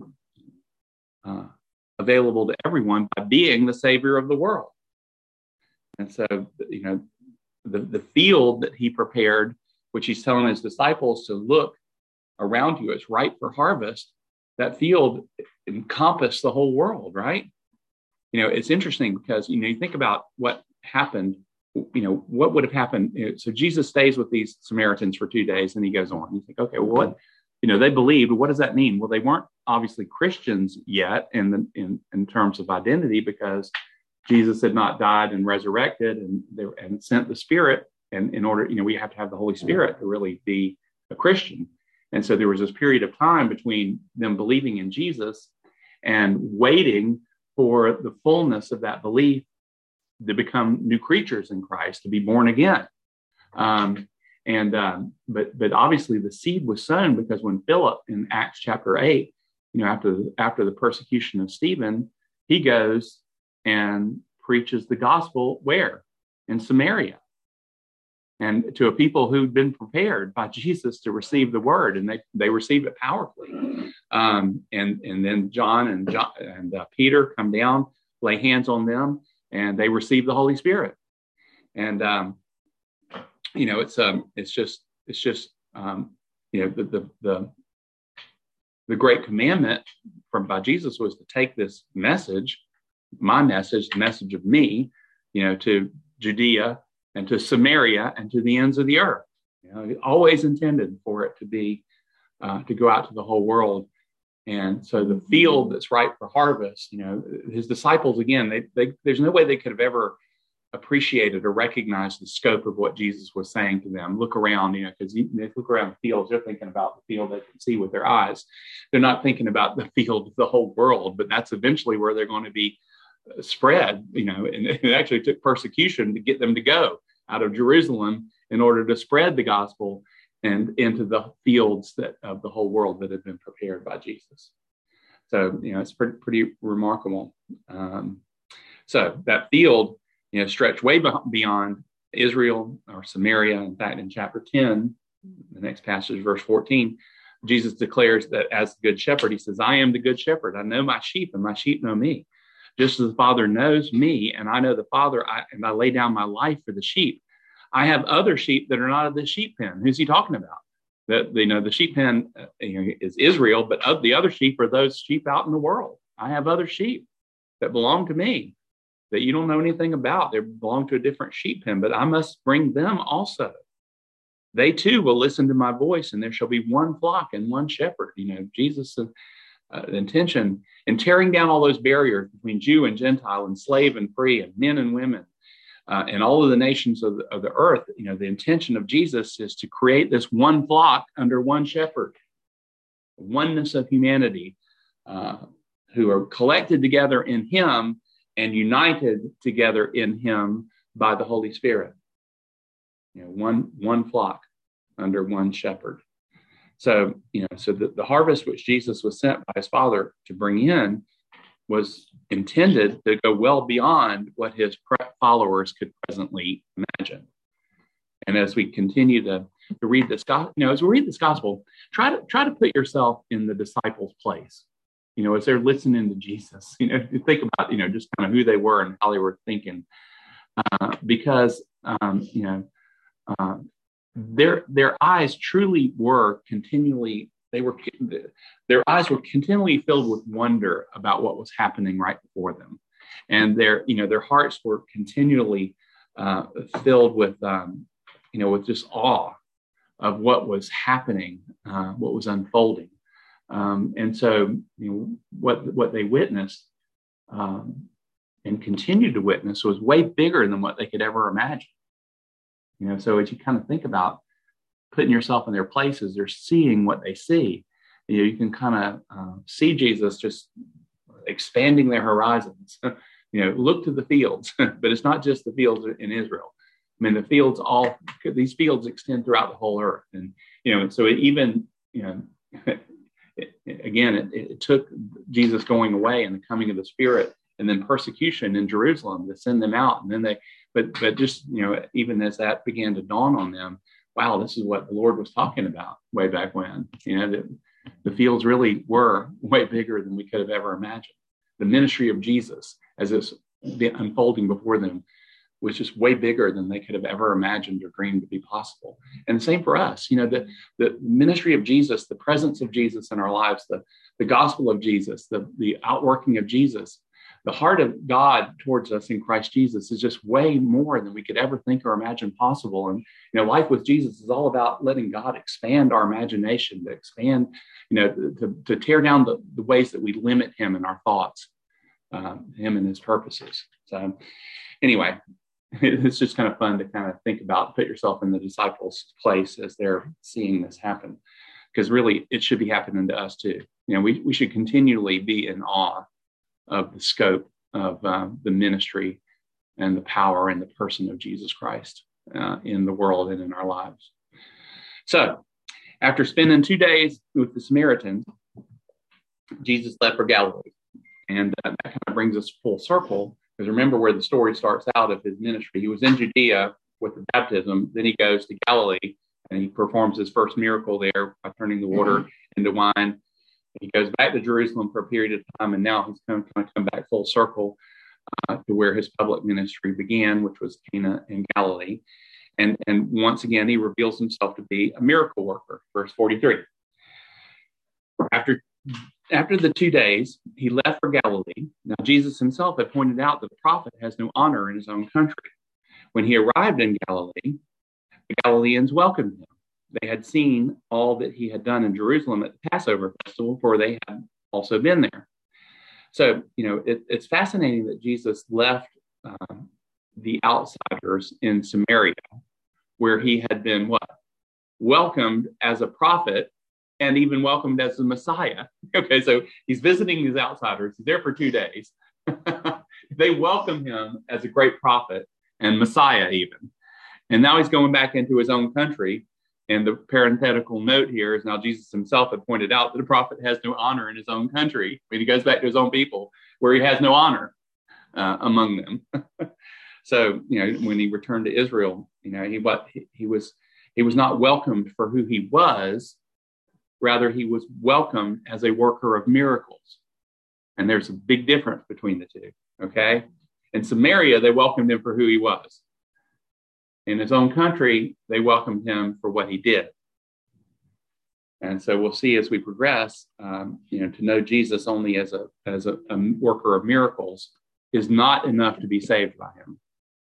uh, available to everyone by being the savior of the world. And so, you know, the, the field that he prepared, which he's telling his disciples to look around you, it's ripe for harvest. That field encompassed the whole world, right? You know, it's interesting because, you know, you think about what happened, you know, what would have happened. You know, so Jesus stays with these Samaritans for two days and he goes on. You think, okay, well, what, you know, they believed. What does that mean? Well, they weren't obviously Christians yet in the, in, in terms of identity, because Jesus had not died and resurrected and, they, and sent the Spirit. And in order, you know, we have to have the Holy Spirit to really be a Christian. And so there was this period of time between them believing in Jesus and waiting for the fullness of that belief to become new creatures in Christ, to be born again. Um, and um, but but obviously the seed was sown, because when Philip in Acts chapter eight, you know, after after the persecution of Stephen, he goes and preaches the gospel where? In Samaria. And to a people who'd been prepared by Jesus to receive the word, and they, they received it powerfully. Um, and, and then John and John and uh, Peter come down, lay hands on them, and they receive the Holy Spirit. And um, you know, it's um, it's just it's just um, you know, the the the the great commandment from by Jesus was to take this message, my message, the message of me, you know, to Judea and to Samaria and to the ends of the earth. You know, he always intended for it to be, uh, to go out to the whole world. And so the field that's ripe for harvest, you know, his disciples, again, they, they, there's no way they could have ever appreciated or recognized the scope of what Jesus was saying to them. Look around, you know, because they look around the fields, they're thinking about the field they can see with their eyes. They're not thinking about the field of the whole world, but that's eventually where they're going to be spread, you know, and it actually took persecution to get them to go out of Jerusalem in order to spread the gospel and into the fields that of the whole world that had been prepared by Jesus. So, you know, it's pretty, pretty remarkable. Um, so that field, you know, stretched way beyond Israel or Samaria. In fact, in chapter ten, the next passage, verse fourteen, Jesus declares that as the good shepherd, he says, I am the good shepherd. I know my sheep and my sheep know me. Just as the Father knows me and I know the Father, I, and I lay down my life for the sheep. I have other sheep that are not of the sheep pen. Who's he talking about? That, you know, the sheep pen uh, you know, is Israel, but of the other sheep are those sheep out in the world. I have other sheep that belong to me that you don't know anything about. They belong to a different sheep pen, but I must bring them also. They too will listen to my voice, and there shall be one flock and one shepherd. You know, Jesus' uh, intention in tearing down all those barriers between Jew and Gentile and slave and free and men and women, uh, and all of the nations of the, of the earth. You know, the intention of Jesus is to create this one flock under one shepherd, oneness of humanity, uh, who are collected together in him and united together in him by the Holy Spirit. You know, one one flock under one shepherd. So, you know, so the, the harvest which Jesus was sent by his Father to bring in was intended to go well beyond what his followers could presently imagine. And as we continue to, to read this, you know, as we read this gospel, try to try to put yourself in the disciples' place. You know, as they're listening to Jesus, you know, think about, you know, just kind of who they were and how they were thinking, uh, because, um, you know, uh, their their eyes truly were continually, they were, their eyes were continually filled with wonder about what was happening right before them. And their, you know, their hearts were continually uh, filled with, um, you know, with just awe of what was happening, uh, what was unfolding. Um, and so, you know, what what they witnessed um, and continued to witness was way bigger than what they could ever imagine. You know, so as you kind of think about putting yourself in their places, they're seeing what they see. You know, you can kind of uh, see Jesus just expanding their horizons. You know, look to the fields, but it's not just the fields in Israel. I mean, the fields all, these fields extend throughout the whole earth. And, you know, so it even, you know, it, again, it, it took Jesus going away and the coming of the Spirit and then persecution in Jerusalem to send them out. And then they, but, but just, you know, even as that began to dawn on them, wow, this is what the Lord was talking about way back when, you know, that the fields really were way bigger than we could have ever imagined. The ministry of Jesus, as it's unfolding before them, was just way bigger than they could have ever imagined or dreamed to be possible. And the same for us, you know, the, the ministry of Jesus, the presence of Jesus in our lives, the, the gospel of Jesus, the, the outworking of Jesus, the heart of God towards us in Christ Jesus is just way more than we could ever think or imagine possible. And, you know, life with Jesus is all about letting God expand our imagination, to expand, you know, to, to tear down the, the ways that we limit him in our thoughts, um, him and his purposes. So anyway, it's just kind of fun to kind of think about, put yourself in the disciples' place as they're seeing this happen, because really it should be happening to us too. You know, we, we should continually be in awe of the scope of uh, the ministry and the power and the person of Jesus Christ uh, in the world and in our lives. So after spending two days with the Samaritans, Jesus left for Galilee. And uh, that kind of brings us full circle, because remember where the story starts out of his ministry. He was in Judea with the baptism. Then he goes to Galilee and he performs his first miracle there by turning the water into wine. He goes back to Jerusalem for a period of time, and now he's going to come back full circle uh, to where his public ministry began, which was Cana in Galilee. And, and once again, he reveals himself to be a miracle worker. Verse forty-three. After, after the two days, he left for Galilee. Now, Jesus himself had pointed out that a prophet has no honor in his own country. When he arrived in Galilee, the Galileans welcomed him. They had seen all that he had done in Jerusalem at the Passover festival, for they had also been there. So, you know, it, it's fascinating that Jesus left uh, the outsiders in Samaria, where he had been what? Welcomed as a prophet and even welcomed as the Messiah. Okay, so he's visiting these outsiders. He's there for two days. They welcome him as a great prophet and Messiah even. And now he's going back into his own country. And the parenthetical note here is now Jesus himself had pointed out that a prophet has no honor in his own country. When he goes back to his own people, where he has no honor uh, among them. So, you know, when he returned to Israel, you know, he what he, he was he was not welcomed for who he was. Rather, he was welcomed as a worker of miracles. And there's a big difference between the two. Okay, in Samaria, they welcomed him for who he was. In his own country, they welcomed him for what he did. And so we'll see as we progress, um, you know, to know Jesus only as a as a, a worker of miracles is not enough to be saved by him.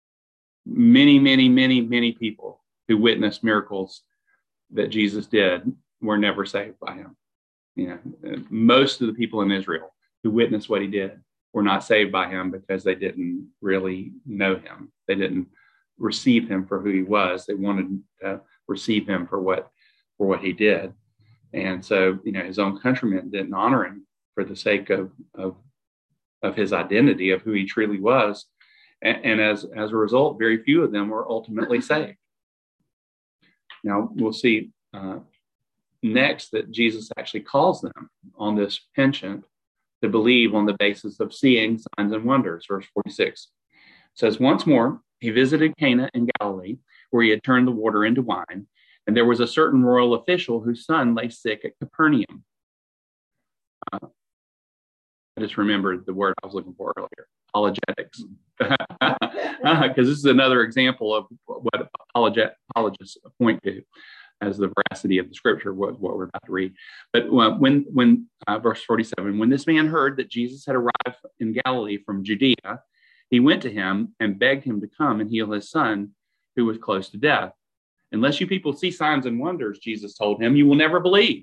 Many, many, many, many people who witnessed miracles that Jesus did were never saved by him. You know, most of the people in Israel who witnessed what he did were not saved by him because they didn't really know him. They didn't receive him for who he was. They wanted to receive him for what for what he did. And so, you know, his own countrymen didn't honor him for the sake of of, of his identity, of who he truly was. And, and as, as a result, very few of them were ultimately saved. Now, we'll see uh, next that Jesus actually calls them on this penchant to believe on the basis of seeing signs and wonders. Verse forty-six says, once more, he visited Cana in Galilee, where he had turned the water into wine. And there was a certain royal official whose son lay sick at Capernaum. Uh, I just remembered the word I was looking for earlier, apologetics. Because this is another example of what apologet, apologists point to as the veracity of the scripture, what, what we're about to read. But when, when uh, verse forty-seven, when this man heard that Jesus had arrived in Galilee from Judea, he went to him and begged him to come and heal his son, who was close to death. Unless you people see signs and wonders, Jesus told him, you will never believe.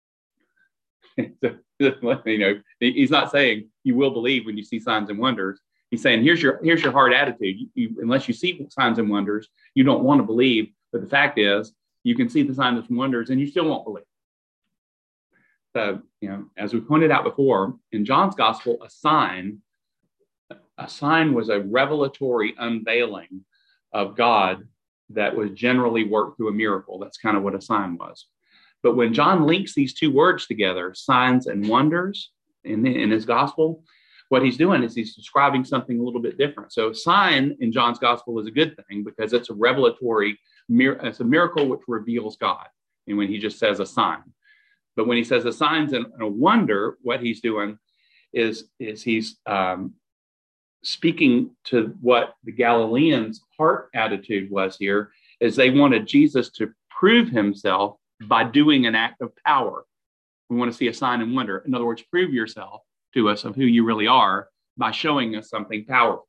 You know, he's not saying you will believe when you see signs and wonders. He's saying, here's your here's your hard attitude. You, you, unless you see signs and wonders, you don't want to believe. But the fact is, you can see the signs and wonders and you still won't believe. So, you know, as we pointed out before, in John's gospel, a sign, a sign was a revelatory unveiling of God that was generally worked through a miracle. That's kind of what a sign was. But when John links these two words together, signs and wonders, in, in his gospel, what he's doing is he's describing something a little bit different. So sign in John's gospel is a good thing because it's a revelatory, it's a miracle which reveals God. And when he just says a sign. But when he says a sign and a wonder, what he's doing is, is he's um, speaking to what the Galileans' heart attitude was here, is they wanted Jesus to prove himself by doing an act of power. We want to see a sign and wonder. In other words, prove yourself to us of who you really are by showing us something powerful.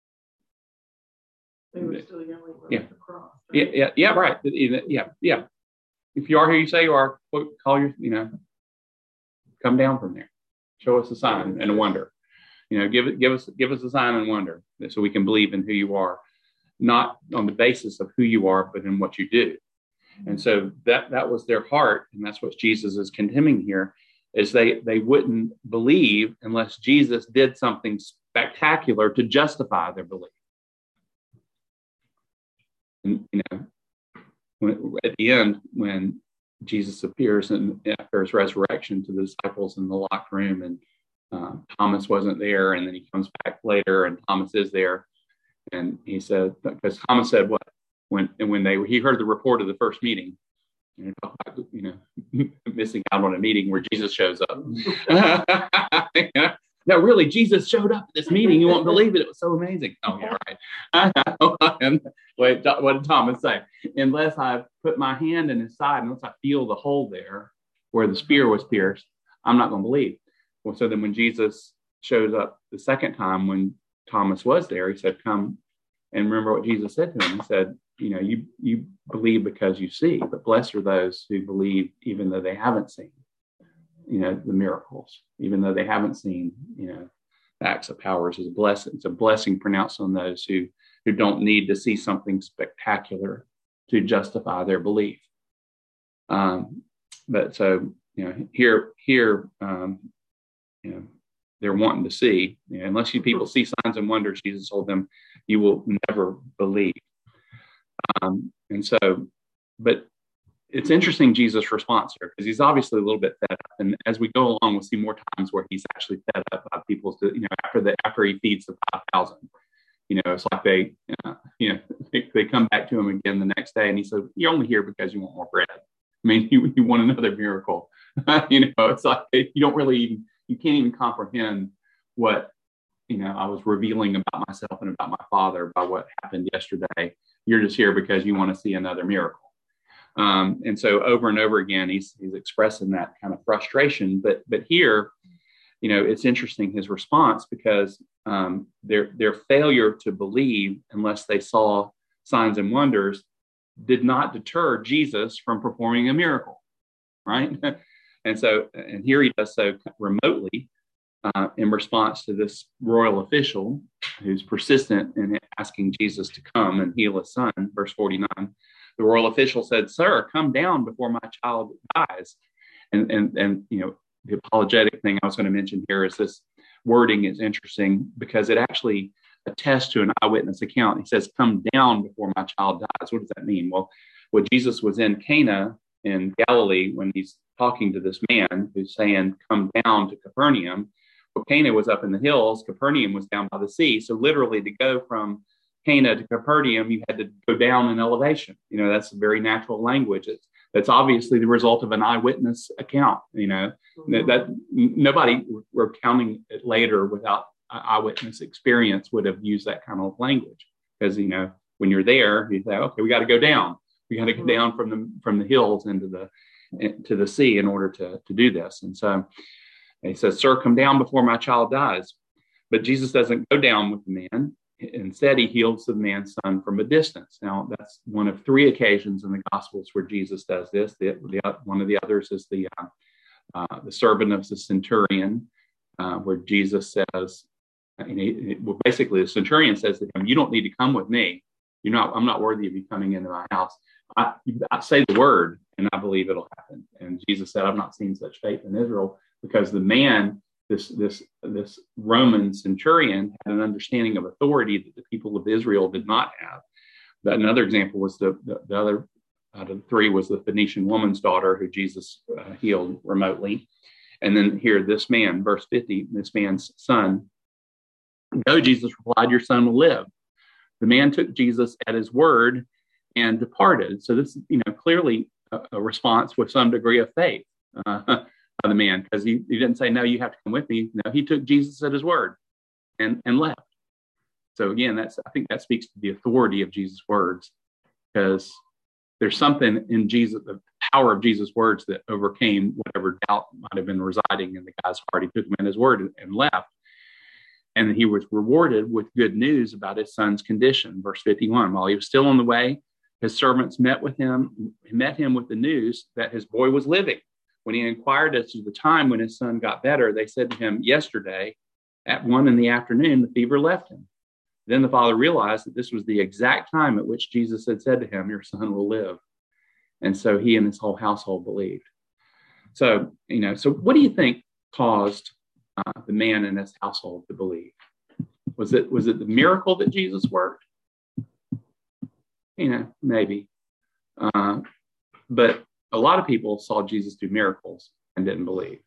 They were still yelling yeah. the cross. Right? Yeah, yeah, yeah, right. Yeah, yeah. If you are who you say you are, call your, you know, come down from there. Show us a sign and a wonder. You know, give it, give us, give us a sign and wonder so we can believe in who you are, not on the basis of who you are, but in what you do. And so that that was their heart, and that's what Jesus is condemning here, is they they wouldn't believe unless Jesus did something spectacular to justify their belief. And you know, when, at the end, when Jesus appears and after his resurrection to the disciples in the locked room, and uh, Thomas wasn't there, and then he comes back later, and Thomas is there, and he said, because Thomas said what? When and when they he heard the report of the first meeting, you know, you know missing out on a meeting where Jesus shows up. No, really, Jesus showed up at this meeting. You won't believe it. It was so amazing. Oh, yeah, right. And wait, what did Thomas say? Unless I put my hand in his side, unless I feel the hole there where the spear was pierced, I'm not going to believe. Well, so then when Jesus shows up the second time, when Thomas was there, he said, come. And remember what Jesus said to him. He said, you know, you, you believe because you see, but blessed are those who believe even though they haven't seen, you know, the miracles, even though they haven't seen, you know, acts of powers. Is a blessing. It's a blessing pronounced on those who, who don't need to see something spectacular to justify their belief. Um, but so, you know, here, here, um, you know, they're wanting to see, you know, unless you people see signs and wonders, Jesus told them, you will never believe. Um, and so, but it's interesting, Jesus' response here, because he's obviously a little bit fed up. And as we go along, we'll see more times where he's actually fed up by people, to, you know, after the, after he feeds the five thousand, you know, it's like they, uh, you know, they, they come back to him again the next day and he said, you're only here because you want more bread. I mean, you, you want another miracle. You know, it's like, you don't really even, you can't even comprehend what, you know, I was revealing about myself and about my Father by what happened yesterday. You're just here because you want to see another miracle. Um, and so over and over again, he's he's expressing that kind of frustration. But but here, you know, it's interesting, his response, because um, their their failure to believe unless they saw signs and wonders did not deter Jesus from performing a miracle, right? And so, and here he does so remotely, uh, in response to this royal official who's persistent in asking Jesus to come and heal his son. Verse forty-nine, the royal official said, "Sir, come down before my child dies." And, and, and you know, the apologetic thing I was going to mention here is this wording is interesting because it actually attests to an eyewitness account. He says, "Come down before my child dies." What does that mean? Well, when Jesus was in Cana in Galilee, when he's talking to this man who's saying, "Come down to Capernaum," well, Cana was up in the hills, Capernaum was down by the sea. So literally to go from Cana to Capernaum, you had to go down in elevation. You know, that's very natural language. It's, that's obviously the result of an eyewitness account. You know, mm-hmm. that, that nobody recounting it later without eyewitness experience would have used that kind of language, because, you know, when you're there, you say, okay, we got to go down. We got to go down from the from the hills into the into the sea in order to to do this. And so he says, "Sir, come down before my child dies." But Jesus doesn't go down with the man. Instead, he heals the man's son from a distance. Now, that's one of three occasions in the Gospels where Jesus does this. The, the, one of the others is the uh, uh, the servant of the centurion, uh, where Jesus says, and he, well, basically the centurion says to him, "You don't need to come with me. You're not. I'm not worthy of you coming into my house. I, I say the word, and I believe it'll happen." And Jesus said, "I've not seen such faith in Israel," because the man, this this this Roman centurion, had an understanding of authority that the people of Israel did not have. But another example was the the, the other out of the three was the Phoenician woman's daughter, who Jesus uh, healed remotely. And then here, this man, verse fifty, this man's son. "Go," Jesus replied, "your son will live." The man took Jesus at his word and departed. So this, you know, clearly a, a response with some degree of faith uh, by the man, because he, he didn't say, "No, you have to come with me." No, he took Jesus at his word and, and left. So again, that's I think that speaks to the authority of Jesus' words, because there's something in Jesus, the power of Jesus' words, that overcame whatever doubt might have been residing in the guy's heart. He took him at his word and left. And he was rewarded with good news about his son's condition. Verse fifty-one, while he was still on the way, his servants met with him, met him with the news that his boy was living. When he inquired as to the time when his son got better, they said to him, "Yesterday at one in the afternoon, the fever left him." Then the father realized that this was the exact time at which Jesus had said to him, "Your son will live." And so he and his whole household believed. So, you know, so what do you think caused uh, the man and his household to believe? Was it was it the miracle that Jesus worked? You know, maybe. Uh, but a lot of people saw Jesus do miracles and didn't believe.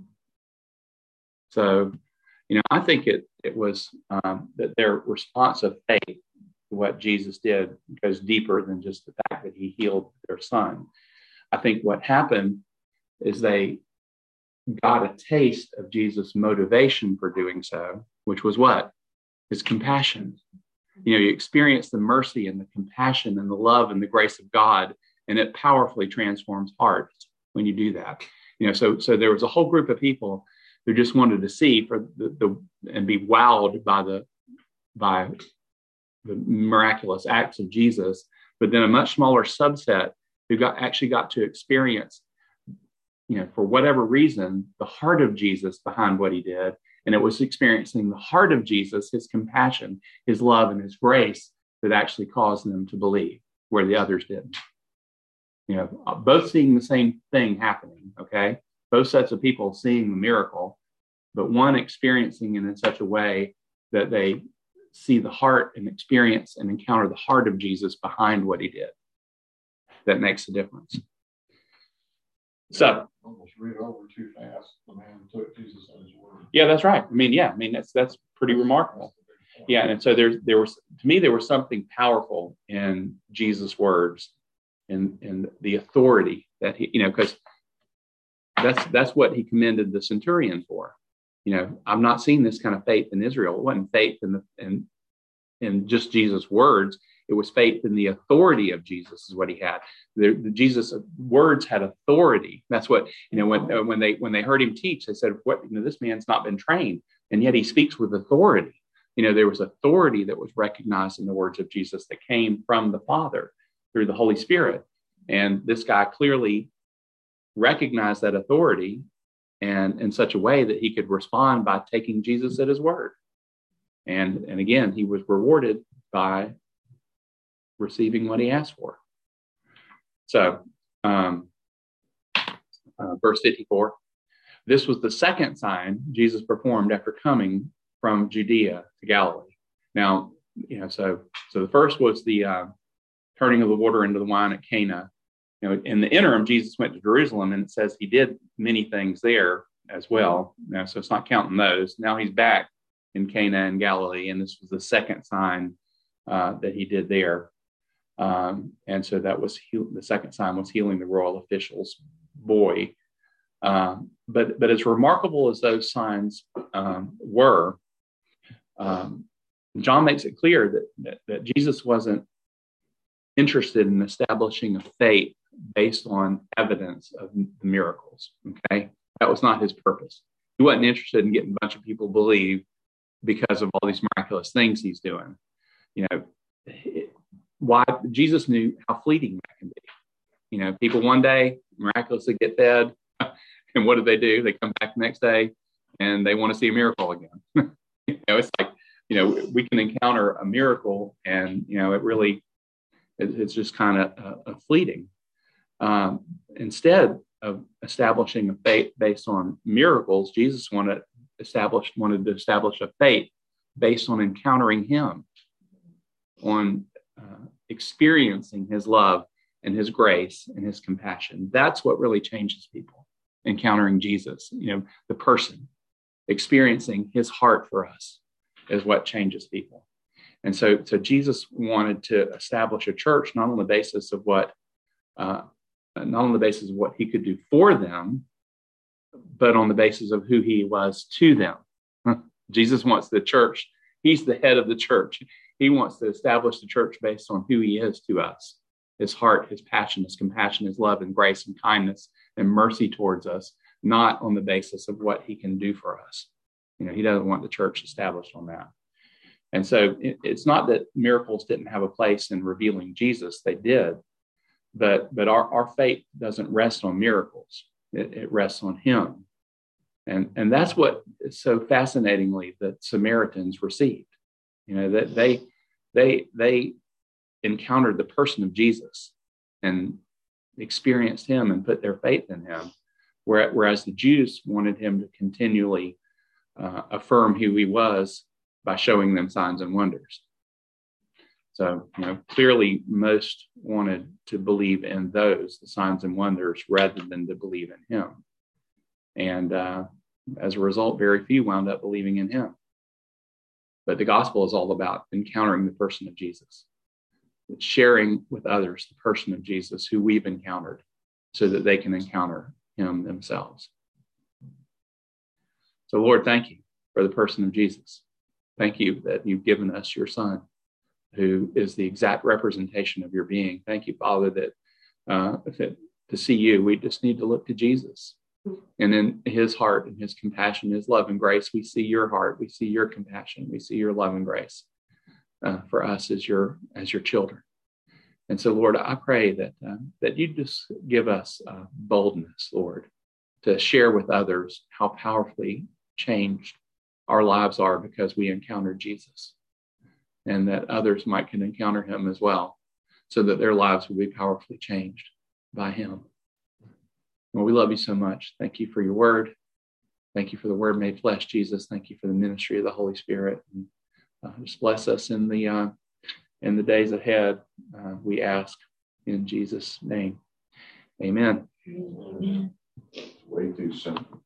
So, you know, I think it it was um, that their response of faith to what Jesus did goes deeper than just the fact that he healed their son. I think what happened is they got a taste of Jesus' motivation for doing so, which was what? His compassion. You know, you experience the mercy and the compassion and the love and the grace of God, and it powerfully transforms hearts when you do that. You know, so so there was a whole group of people who just wanted to see for the, the and be wowed by the by the miraculous acts of Jesus, but then a much smaller subset who got actually got to experience, you know, for whatever reason, the heart of Jesus behind what he did. And it was experiencing the heart of Jesus, his compassion, his love, and his grace that actually caused them to believe, where the others didn't. You know, both seeing the same thing happening, okay? Both sets of people seeing the miracle, but one experiencing it in such a way that they see the heart and experience and encounter the heart of Jesus behind what he did. That makes a difference. So, almost read over too fast. The man took Jesus at his word. Yeah, that's right. I mean, yeah, I mean that's that's pretty remarkable. Yeah, and so there's there was to me there was something powerful in Jesus' words, and and the authority that he, you know, because that's that's what he commended the centurion for. You know, I've not seen this kind of faith in Israel. It wasn't faith in the in in just Jesus' words. It was faith in the authority of Jesus is what he had. The, the Jesus words had authority. That's what, you know, when, uh, when they when they heard him teach, they said, what, you know, this man's not been trained, and yet he speaks with authority. You know, there was authority that was recognized in the words of Jesus that came from the Father through the Holy Spirit. And this guy clearly recognized that authority and in such a way that he could respond by taking Jesus at his word. And, and again, he was rewarded by receiving what he asked for. So, um, uh, verse fifty-four, this was the second sign Jesus performed after coming from Judea to Galilee. Now, you know, so so the first was the uh, turning of the water into the wine at Cana. You know, in the interim, Jesus went to Jerusalem, and it says he did many things there as well. Now, so it's not counting those. Now he's back in Cana in Galilee, and this was the second sign uh, that he did there. Um, and so that was he- the second sign was healing the royal official's boy. Um, but but as remarkable as those signs um, were, um, John makes it clear that, that that Jesus wasn't interested in establishing a faith based on evidence of the miracles. Okay, that was not his purpose. He wasn't interested in getting a bunch of people to believe because of all these miraculous things he's doing. You know, it, why Jesus knew how fleeting that can be. You know, people one day miraculously get fed, and what do they do? They come back the next day and they want to see a miracle again. You know, it's like, you know, we can encounter a miracle, and you know, it really, it, it's just kind of uh, uh, fleeting. Um, instead of establishing a faith based on miracles, Jesus wanted established wanted to establish a faith based on encountering Him, on uh, experiencing His love and His grace and His compassion. That's what really changes people. Encountering Jesus, you know, the person, experiencing His heart for us is what changes people. And so, so Jesus wanted to establish a church not on the basis of what, uh, not on the basis of what He could do for them, but on the basis of who He was to them. Jesus wants the church. He's the head of the church. He wants to establish the church based on who He is to us, His heart, His passion, His compassion, His love and grace and kindness and mercy towards us, not on the basis of what He can do for us. You know, He doesn't want the church established on that. And so it, it's not that miracles didn't have a place in revealing Jesus. They did. But, but our, our faith doesn't rest on miracles. It, it rests on Him. And, and that's what is so fascinatingly that Samaritans received. You know, that they, they, they encountered the person of Jesus and experienced Him and put their faith in Him. Whereas the Jews wanted Him to continually uh, affirm who He was by showing them signs and wonders. So, you know, clearly most wanted to believe in those, the signs and wonders, rather than to believe in Him. And uh, as a result, very few wound up believing in Him. But the gospel is all about encountering the person of Jesus, sharing with others the person of Jesus who we've encountered so that they can encounter Him themselves. So, Lord, thank You for the person of Jesus. Thank You that You've given us Your Son, who is the exact representation of Your being. Thank You, Father, that, uh, that to see You, we just need to look to Jesus. And in His heart and His compassion, His love and grace, we see Your heart, we see Your compassion, we see Your love and grace uh, for us as Your as Your children. And so, Lord, I pray that uh, that You just give us uh, boldness, Lord, to share with others how powerfully changed our lives are because we encountered Jesus, and that others might can encounter Him as well, so that their lives will be powerfully changed by Him. Well, we love You so much. Thank You for Your word. Thank You for the word made flesh, Jesus. Thank You for the ministry of the Holy Spirit. And uh, just bless us in the uh, in the days ahead. Uh, we ask in Jesus' name. Amen. Way too simple.